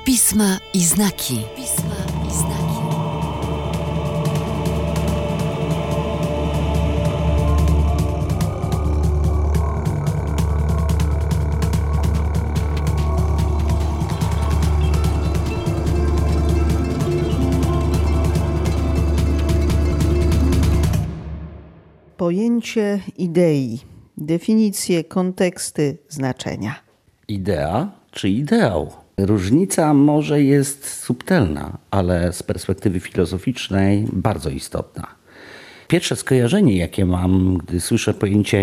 Pisma i znaki. Pisma i znaki. Pojęcie idei, definicje, konteksty, znaczenia. Idea czy ideał? Różnica może jest subtelna, ale z perspektywy filozoficznej bardzo istotna. Pierwsze skojarzenie, jakie mam, gdy słyszę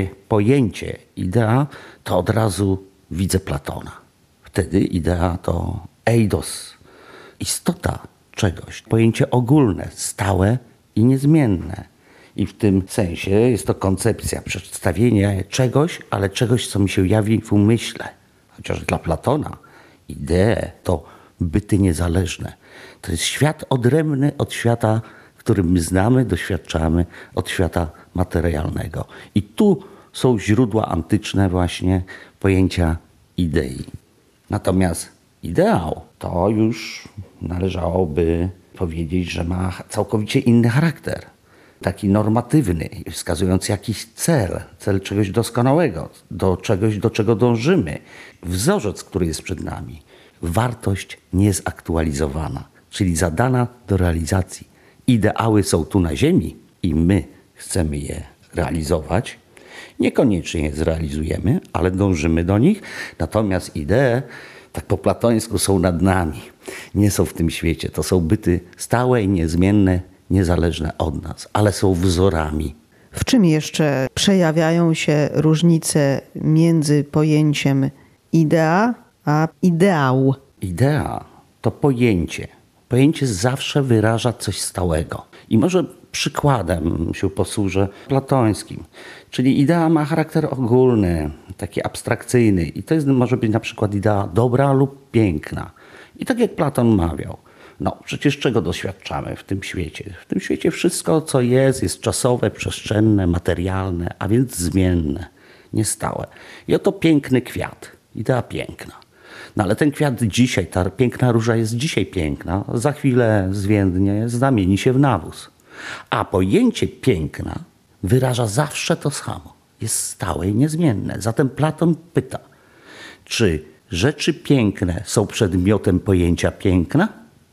pojęcie idea, to od razu widzę Platona. Wtedy idea to eidos, istota czegoś, pojęcie ogólne, stałe i niezmienne. I w tym sensie jest to koncepcja przedstawienia czegoś, ale czegoś, co mi się jawi w umyśle. Chociaż dla Platona idee to byty niezależne. To jest świat odrębny od świata, który my znamy, doświadczamy, od świata materialnego. I tu są źródła antyczne właśnie pojęcia idei. Natomiast ideał to już należałoby powiedzieć, że ma całkowicie inny charakter. Taki normatywny, wskazujący jakiś cel czegoś doskonałego, do czegoś, do czego dążymy. Wzorzec, który jest przed nami. Wartość niezaktualizowana, czyli zadana do realizacji. Ideały są tu na ziemi i my chcemy je realizować. Niekoniecznie je zrealizujemy, ale dążymy do nich. Natomiast idee, tak po platońsku, są nad nami. Nie są w tym świecie. To są byty stałe i niezmienne, niezależne od nas, ale są wzorami. W czym jeszcze przejawiają się różnice między pojęciem idea a ideał? Idea to pojęcie. Pojęcie zawsze wyraża coś stałego. I może przykładem się posłużę platońskim. Czyli idea ma charakter ogólny, taki abstrakcyjny. I to może być na przykład idea dobra lub piękna. I tak jak Platon mawiał, przecież czego doświadczamy w tym świecie? W tym świecie wszystko, co jest czasowe, przestrzenne, materialne, a więc zmienne, niestałe. I oto piękny kwiat, idea piękna. Ale ten kwiat dzisiaj, ta piękna róża jest dzisiaj piękna, za chwilę zwiędnie, zamieni się w nawóz. A pojęcie piękna wyraża zawsze to samo, jest stałe i niezmienne. Zatem Platon pyta, czy rzeczy piękne są przedmiotem pojęcia piękna?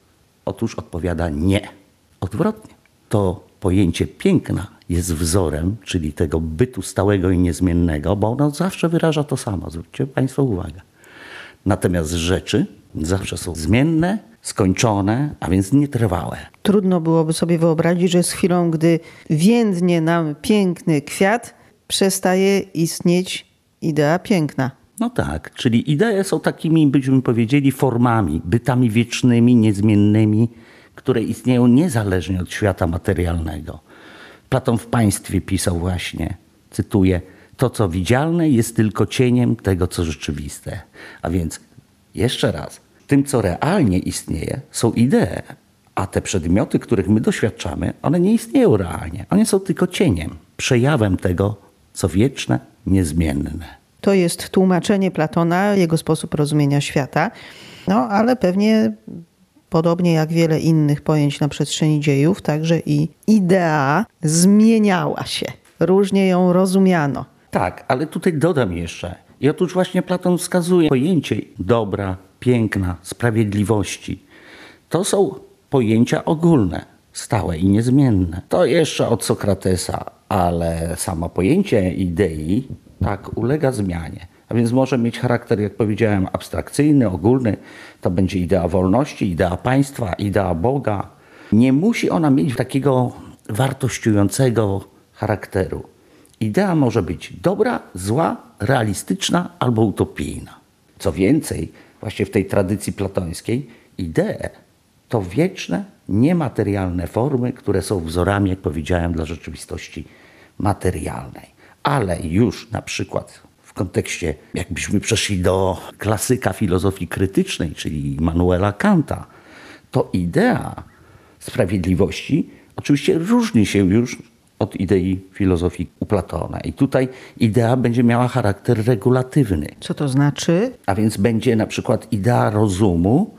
Otóż odpowiada nie. Odwrotnie. To pojęcie piękna jest wzorem, czyli tego bytu stałego i niezmiennego, bo ono zawsze wyraża to samo. Zwróćcie Państwo uwagę. Natomiast rzeczy zawsze są zmienne, skończone, a więc nietrwałe. Trudno byłoby sobie wyobrazić, że z chwilą, gdy więdnie nam piękny kwiat, przestaje istnieć idea piękna. No tak, czyli idee są takimi, byśmy powiedzieli, formami, bytami wiecznymi, niezmiennymi, które istnieją niezależnie od świata materialnego. Platon w Państwie pisał właśnie, cytuję, to co widzialne jest tylko cieniem tego, co rzeczywiste. A więc jeszcze raz, tym co realnie istnieje są idee, a te przedmioty, których my doświadczamy, one nie istnieją realnie. One są tylko cieniem, przejawem tego, co wieczne, niezmienne. To jest tłumaczenie Platona, jego sposób rozumienia świata. Ale pewnie podobnie jak wiele innych pojęć na przestrzeni dziejów, także i idea zmieniała się. Różnie ją rozumiano. Tak, ale tutaj dodam jeszcze. I otóż właśnie Platon wskazuje pojęcie dobra, piękna, sprawiedliwości. To są pojęcia ogólne, stałe i niezmienne. To jeszcze od Sokratesa, ale samo pojęcie idei tak ulega zmianie. A więc może mieć charakter, jak powiedziałem, abstrakcyjny, ogólny. To będzie idea wolności, idea państwa, idea Boga. Nie musi ona mieć takiego wartościującego charakteru. Idea może być dobra, zła, realistyczna albo utopijna. Co więcej, właśnie w tej tradycji platońskiej, idee to wieczne, niematerialne formy, które są wzorami, jak powiedziałem, dla rzeczywistości materialnej. Ale już na przykład w kontekście, jakbyśmy przeszli do klasyka filozofii krytycznej, czyli Immanuela Kanta, to idea sprawiedliwości oczywiście różni się już od idei filozofii u Platona. I tutaj idea będzie miała charakter regulatywny. Co to znaczy? A więc będzie na przykład idea rozumu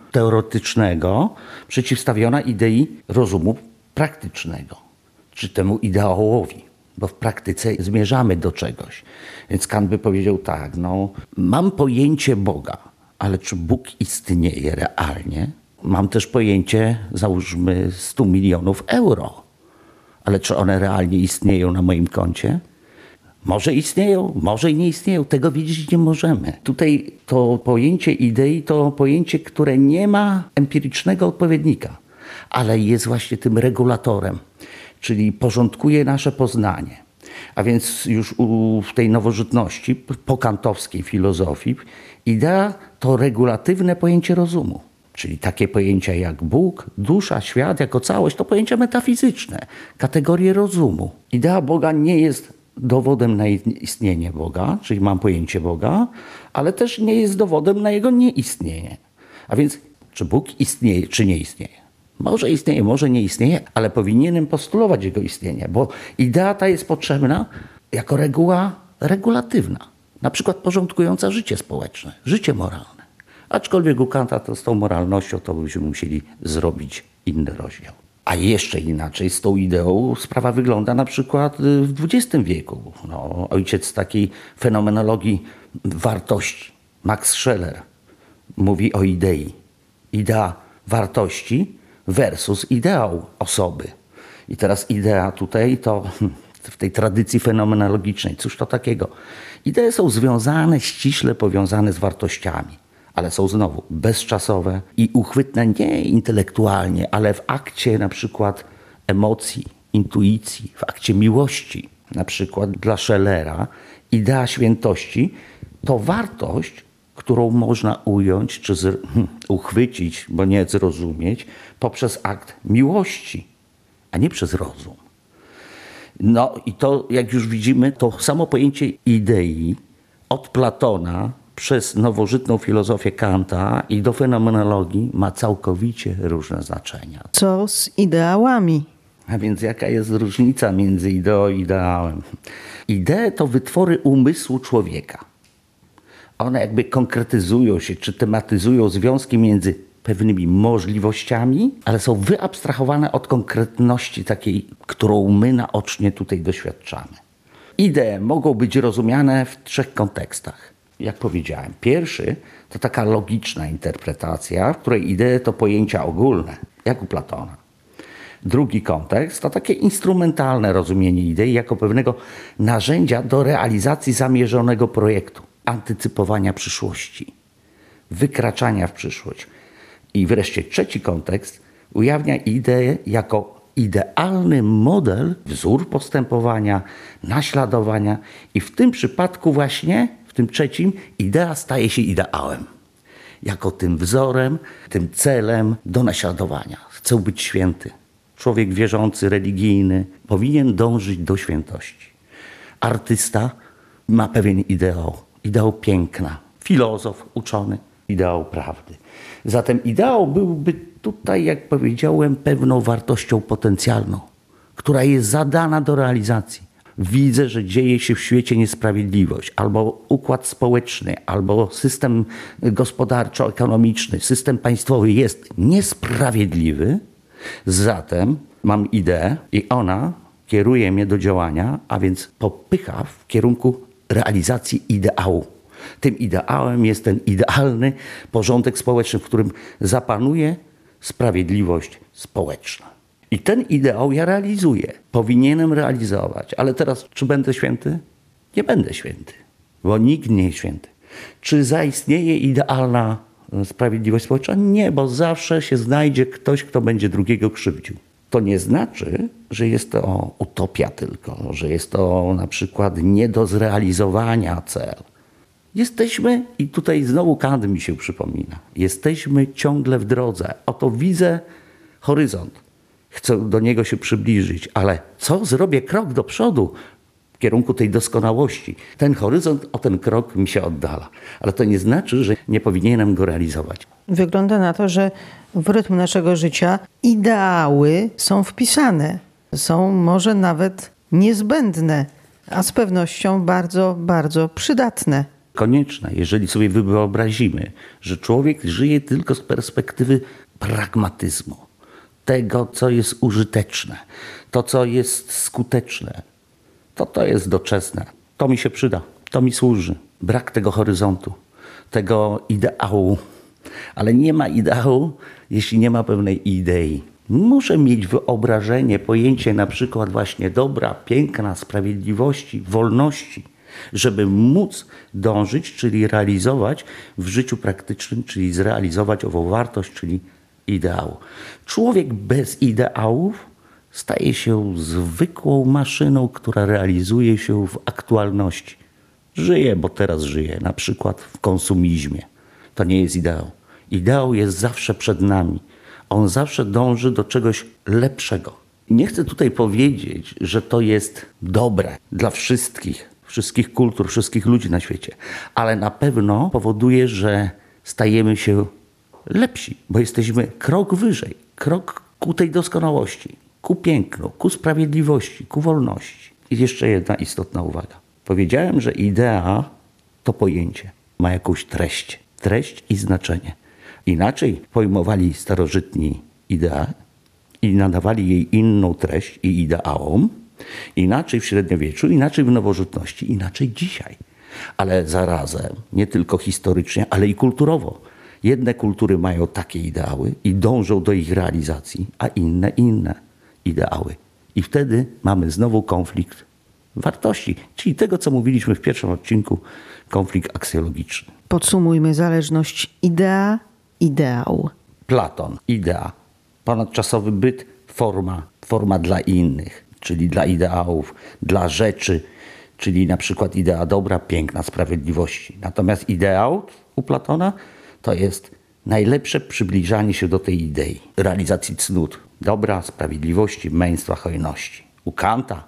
teoretycznego przeciwstawiona idei rozumu praktycznego, czy temu ideałowi, bo w praktyce zmierzamy do czegoś. Więc Kant by powiedział tak, mam pojęcie Boga, ale czy Bóg istnieje realnie? Mam też pojęcie, załóżmy, 100 milionów euro, ale czy one realnie istnieją na moim koncie? Może istnieją, może i nie istnieją. Tego wiedzieć nie możemy. Tutaj to pojęcie idei to pojęcie, które nie ma empirycznego odpowiednika, ale jest właśnie tym regulatorem, czyli porządkuje nasze poznanie. A więc już w tej nowożytności, po kantowskiej filozofii, idea to regulatywne pojęcie rozumu. Czyli takie pojęcia jak Bóg, dusza, świat jako całość to pojęcia metafizyczne, kategorie rozumu. Idea Boga nie jest dowodem na istnienie Boga, czyli mam pojęcie Boga, ale też nie jest dowodem na jego nieistnienie. A więc czy Bóg istnieje, czy nie istnieje? Może istnieje, może nie istnieje, ale powinienem postulować jego istnienie, bo idea ta jest potrzebna jako reguła regulatywna, na przykład porządkująca życie społeczne, życie moralne. Aczkolwiek u Kanta to z tą moralnością to byśmy musieli zrobić inny rozdział. A jeszcze inaczej z tą ideą sprawa wygląda na przykład w XX wieku. Ojciec takiej fenomenologii wartości, Max Scheler, mówi o idei. Idea wartości versus ideał osoby. I teraz idea tutaj to w tej tradycji fenomenologicznej, cóż to takiego? Idee są związane, ściśle powiązane z wartościami, ale są znowu bezczasowe i uchwytne nie intelektualnie, ale w akcie na przykład emocji, intuicji, w akcie miłości. Na przykład dla Schellera idea świętości to wartość, którą można ująć czy uchwycić, bo nie zrozumieć, poprzez akt miłości, a nie przez rozum. I to, jak już widzimy, to samo pojęcie idei od Platona przez nowożytną filozofię Kanta i do fenomenologii ma całkowicie różne znaczenia. Co z ideałami? A więc jaka jest różnica między ideą i ideałem? Idee to wytwory umysłu człowieka. One jakby konkretyzują się, czy tematyzują związki między pewnymi możliwościami, ale są wyabstrahowane od konkretności takiej, którą my naocznie tutaj doświadczamy. Idee mogą być rozumiane w 3 kontekstach. Jak powiedziałem, pierwszy to taka logiczna interpretacja, w której idee to pojęcia ogólne, jak u Platona. Drugi kontekst to takie instrumentalne rozumienie idei jako pewnego narzędzia do realizacji zamierzonego projektu, antycypowania przyszłości, wykraczania w przyszłość. I wreszcie trzeci kontekst ujawnia ideę jako idealny model, wzór postępowania, naśladowania i w tym przypadku właśnie, w tym trzecim, idea staje się ideałem. Jako tym wzorem, tym celem do naśladowania. Chcę być święty. Człowiek wierzący, religijny powinien dążyć do świętości. Artysta ma pewien ideał, ideał piękna. Filozof, uczony, ideał prawdy. Zatem ideał byłby tutaj, jak powiedziałem, pewną wartością potencjalną, która jest zadana do realizacji. Widzę, że dzieje się w świecie niesprawiedliwość, albo układ społeczny, albo system gospodarczo-ekonomiczny, system państwowy jest niesprawiedliwy. Zatem mam ideę i ona kieruje mnie do działania, a więc popycha w kierunku realizacji ideału. Tym ideałem jest ten idealny porządek społeczny, w którym zapanuje sprawiedliwość społeczna. I ten ideał ja realizuję. Powinienem realizować. Ale teraz, czy będę święty? Nie będę święty, bo nikt nie jest święty. Czy zaistnieje idealna sprawiedliwość społeczna? Nie, bo zawsze się znajdzie ktoś, kto będzie drugiego krzywdził. To nie znaczy, że jest to utopia tylko, że jest to na przykład nie do zrealizowania cel. Jesteśmy, i tutaj znowu Kant mi się przypomina, jesteśmy ciągle w drodze. Oto widzę horyzont. Chcę do niego się przybliżyć, ale co zrobię krok do przodu w kierunku tej doskonałości? Ten horyzont o ten krok mi się oddala. Ale to nie znaczy, że nie powinienem go realizować. Wygląda na to, że w rytm naszego życia ideały są wpisane. Są może nawet niezbędne, a z pewnością bardzo, bardzo przydatne. konieczne, jeżeli sobie wyobrazimy, że człowiek żyje tylko z perspektywy pragmatyzmu, tego, co jest użyteczne, to, co jest skuteczne, to jest doczesne. To mi się przyda, to mi służy. Brak tego horyzontu, tego ideału. Ale nie ma ideału, jeśli nie ma pewnej idei. Muszę mieć wyobrażenie, pojęcie na przykład właśnie dobra, piękna, sprawiedliwości, wolności, żeby móc dążyć, czyli realizować w życiu praktycznym, czyli zrealizować ową wartość, czyli ideału. Człowiek bez ideałów staje się zwykłą maszyną, która realizuje się w aktualności. Żyje, bo teraz żyje, na przykład w konsumizmie. To nie jest ideał. Ideał jest zawsze przed nami. On zawsze dąży do czegoś lepszego. Nie chcę tutaj powiedzieć, że to jest dobre dla wszystkich kultur, wszystkich ludzi na świecie, ale na pewno powoduje, że stajemy się lepsi, bo jesteśmy krok wyżej, krok ku tej doskonałości, ku pięknu, ku sprawiedliwości, ku wolności. I jeszcze jedna istotna uwaga. Powiedziałem, że idea to pojęcie, ma jakąś treść i znaczenie. Inaczej pojmowali starożytni ideę i nadawali jej inną treść i ideałom, inaczej w średniowieczu, inaczej w nowożytności, inaczej dzisiaj. Ale zarazem nie tylko historycznie, ale i kulturowo. Jedne kultury mają takie ideały i dążą do ich realizacji, a inne ideały. I wtedy mamy znowu konflikt wartości, czyli tego, co mówiliśmy w pierwszym odcinku, konflikt aksjologiczny. Podsumujmy zależność idea, ideał. Platon, idea, ponadczasowy byt, forma dla innych, czyli dla ideałów, dla rzeczy, czyli na przykład idea dobra, piękna, sprawiedliwości. Natomiast ideał u Platona to jest najlepsze przybliżanie się do tej idei, realizacji cnót, dobra, sprawiedliwości, męstwa, hojności. U Kanta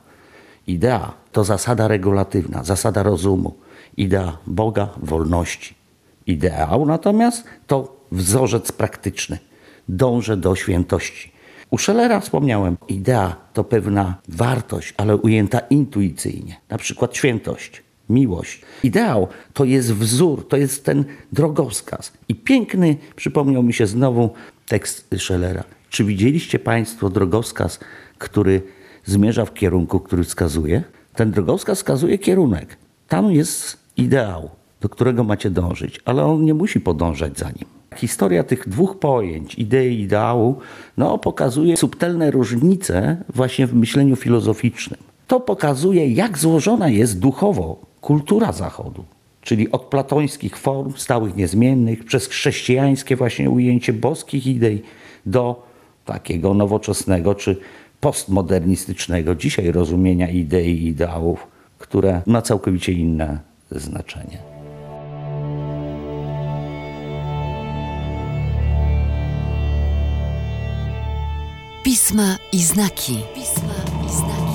idea to zasada regulatywna, zasada rozumu, idea Boga, wolności. Ideał natomiast to wzorzec praktyczny. Dążę do świętości. U Schellera wspomniałem, idea to pewna wartość, ale ujęta intuicyjnie. Na przykład świętość, miłość. Ideał to jest wzór, to jest ten drogowskaz. I piękny, przypomniał mi się znowu tekst Schellera. Czy widzieliście Państwo drogowskaz, który zmierza w kierunku, który wskazuje? Ten drogowskaz wskazuje kierunek. Tam jest ideał, do którego macie dążyć, ale on nie musi podążać za nim. Historia tych dwóch pojęć, idei i ideału, pokazuje subtelne różnice właśnie w myśleniu filozoficznym. To pokazuje, jak złożona jest duchowo kultura Zachodu, czyli od platońskich form stałych, niezmiennych, przez chrześcijańskie właśnie ujęcie boskich idei do takiego nowoczesnego czy postmodernistycznego dzisiaj rozumienia idei i ideałów, które ma całkowicie inne znaczenie. Pisma i znaki. Pisma i znaki.